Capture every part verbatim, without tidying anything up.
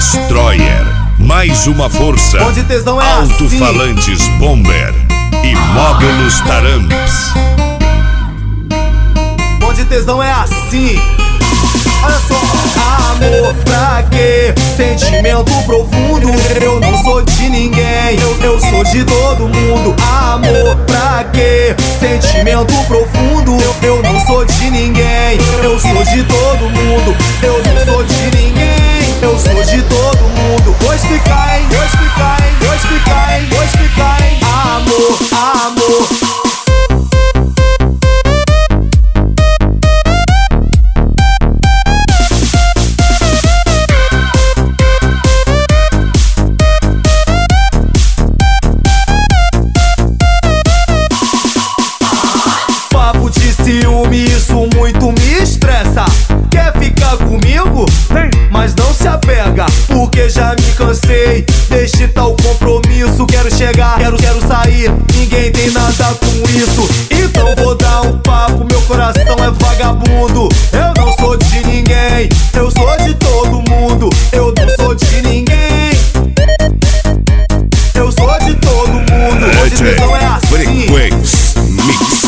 Destroyer, mais uma força. Onde tesão é Alto-falantes assim. Bomber e módulos Taramps. Onde tesão é assim. Olha só. Amor pra quê? Sentimento profundo. Eu não sou de ninguém, eu, eu sou de todo mundo. Amor pra quê? Sentimento profundo. Eu, eu não sou de ninguém, eu sou de todo mundo. Eu não sou de ninguém, eu sou de todo mundo. Vou explicar, hein? Vou explicar, hein? Vou explicar, hein? Vou explicar, hein? Amor, amor. Ciúme, isso muito me estressa. Quer ficar comigo? Mas não se apega, porque já me cansei. Deixe tal compromisso, quero chegar, quero, quero sair. Ninguém tem nada com isso, então vou dar um papo. Meu coração é vagabundo. Eu não sou de ninguém, eu sou de todo mundo. Eu não sou de ninguém, eu sou de todo mundo. Onde tesão é assim. Frequência Mix.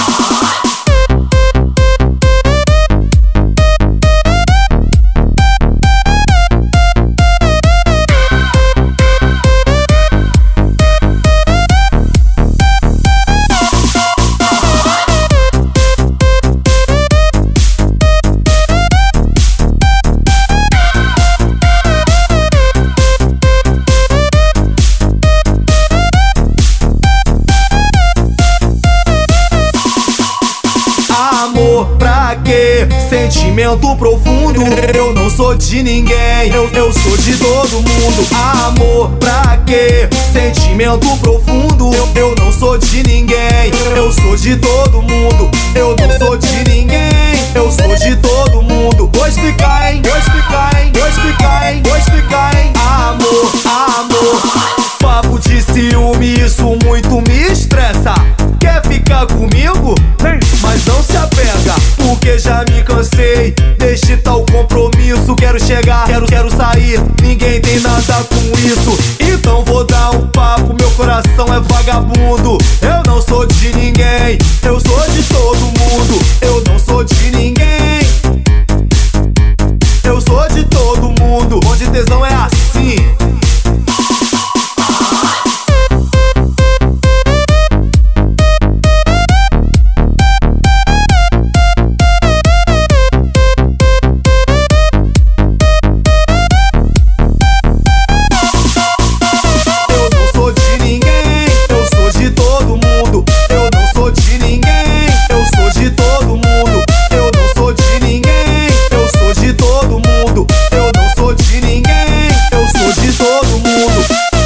Pra quê? Sentimento profundo. Eu não sou de ninguém, eu, eu sou de todo mundo. Amor pra quê? Sentimento profundo. Eu, eu não sou de ninguém, eu sou de todo mundo. Eu não sou de ninguém, eu sou de todo mundo. Vou explicar, hein? Vou explicar, hein? Vou explicar, hein? Vou explicar, hein? Amor, amor. Papo de ciúme, isso muito me estressa. Quer ficar comigo? Mas não se apega, porque já me cansei. Deixe tal compromisso, quero chegar, quero, quero sair. Ninguém tem nada com isso, então vou dar um papo. Meu coração é vagabundo. Eu não sou de ninguém, eu sou de todo mundo. Eu não sou de ninguém, eu sou de todo mundo. Onde tesão é assim.